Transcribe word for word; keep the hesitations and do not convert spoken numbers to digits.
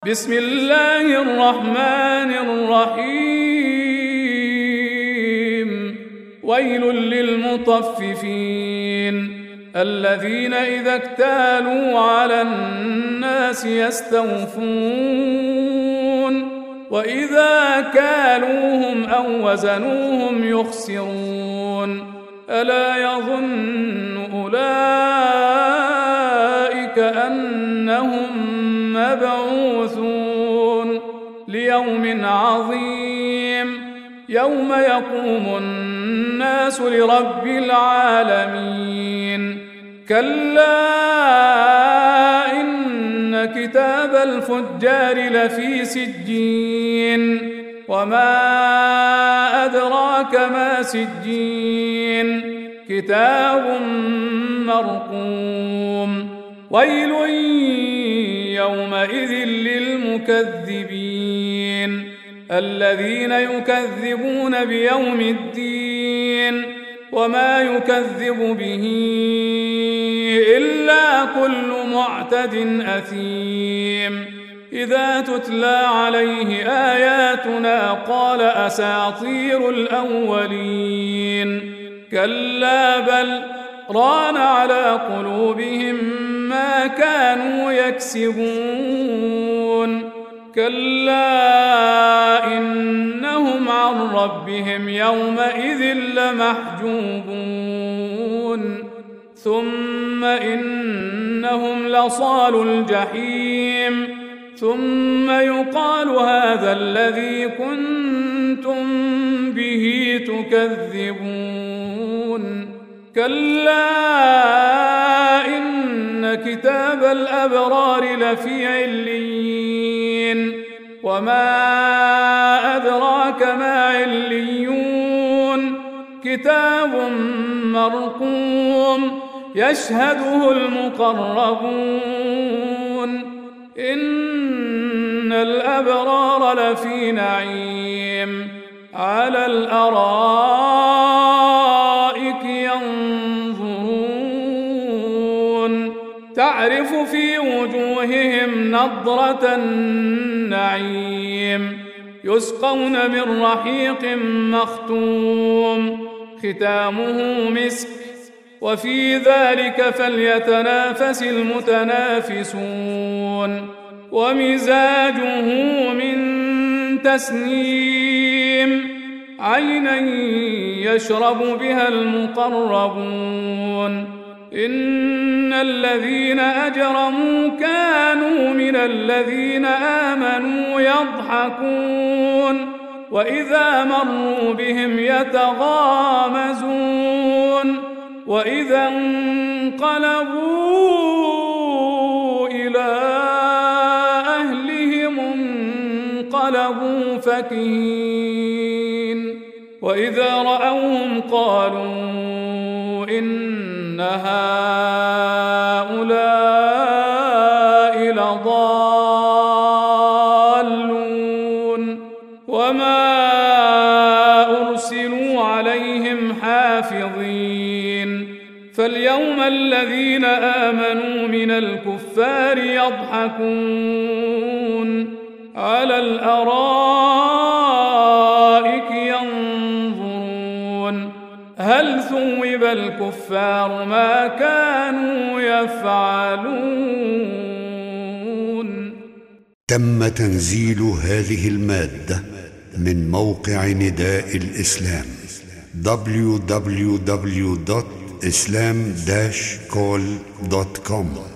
بسم الله الرحمن الرحيم. ويل للمطففين الذين إذا اكتالوا على الناس يستوفون وإذا كالوهم أو وزنوهم يخسرون ألا يظن أولئك أنهم مبعوثون ليوم عظيم يوم يقوم الناس لرب العالمين. كلا إن كتاب الفجار لفي سجين وما أدراك ما سجين كتاب مرقوم. ويل يومئذ للمكذبين الذين يكذبون بيوم الدين وما يكذب به إلا كل معتد أثيم إذا تتلى عليه آياتنا قال أساطير الأولين. كلا بل ران على قلوبهم ما كانوا يكسبون. كلا إنهم عن ربهم يومئذ لمحجوبون ثم إنهم لصالوا الجحيم ثم يقال هذا الذي كنتم به تكذبون. كلا إن كتاب الأبرار لفي عليين وما أدراك ما عليون كتاب مرقوم يشهده المقربون. إن الأبرار لفي نعيم على الأرائك ينظرون تعرف في وجوههم نضرة النعيم يسقون من رحيق مختوم ختامه مسك وفي ذلك فليتنافس المتنافسون. ومزاجه من تسنيم عينا يشرب بها المقربون. إن الذين أجرموا كانوا من الذين آمنوا يضحكون وإذا مروا بهم يتغامزون وإذا انقلبوا إلى أهلهم انقلبوا فكهين وإذا رأوهم قالوا إن هؤلاء لضالون وما أرسلوا عليهم حافظين. فاليوم الذين آمنوا من الكفار يضحكون على الأرائك ينظرون هل ثوب الكفار ما كانوا يفعلون. تم تنزيل هذه المادة من موقع نداء الإسلام دبليو دبليو دبليو دوت إسلام داش كول دوت كوم.